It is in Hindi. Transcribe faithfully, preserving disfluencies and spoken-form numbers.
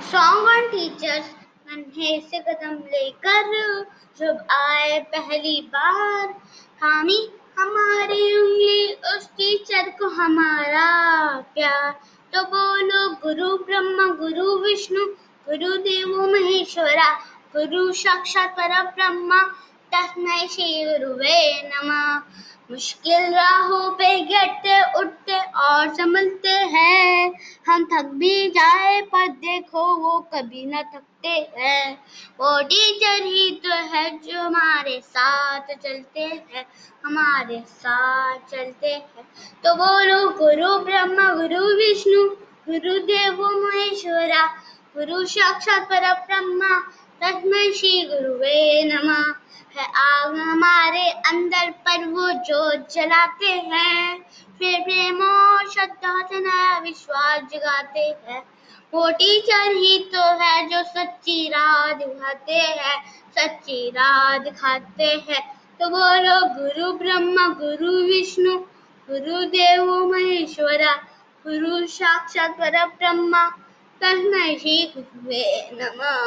Song on teachers. नन्हे से कदम लेकर जब आए पहली बार, थामी हमारी उंगली उस टीचर को हमारा प्यार। तो बोलो गुरु ब्रह्मा गुरु विष्णु गुरु देवो महेश्वरा, गुरु साक्षात परब्रह्मा तस्मै श्री गुरुवे नमः। मुश्किल राहों पे गिरते उठते और संभलते हैं, हम थक भी जाए पर देखो वो कभी न थकते हैं। वो टीचर ही तो है जो हमारे साथ चलते हैं, हमारे साथ चलते हैं। तो बोलो गुरु ब्रह्मा गुरु विष्णु गुरु देवो महेश्वरा, गुरु साक्षात परब्रह्मा तस्मै श्री गुरुवे नमः। है आग हमारे अंदर पर वो जोत जलाते हैं, फिर प्रेम और श्रद्धा से नया विश्वास जगाते हैं। वो टीचर ही तो है जो सच्ची राह दिखाते हैं, सच्ची राह दिखाते हैं। तो बोलो गुरु ब्रह्मा गुरु विष्णु गुरु देवो महेश्वरा, गुरु साक्षात परब्रह्मा तस्मै श्री गुरुवे नमः।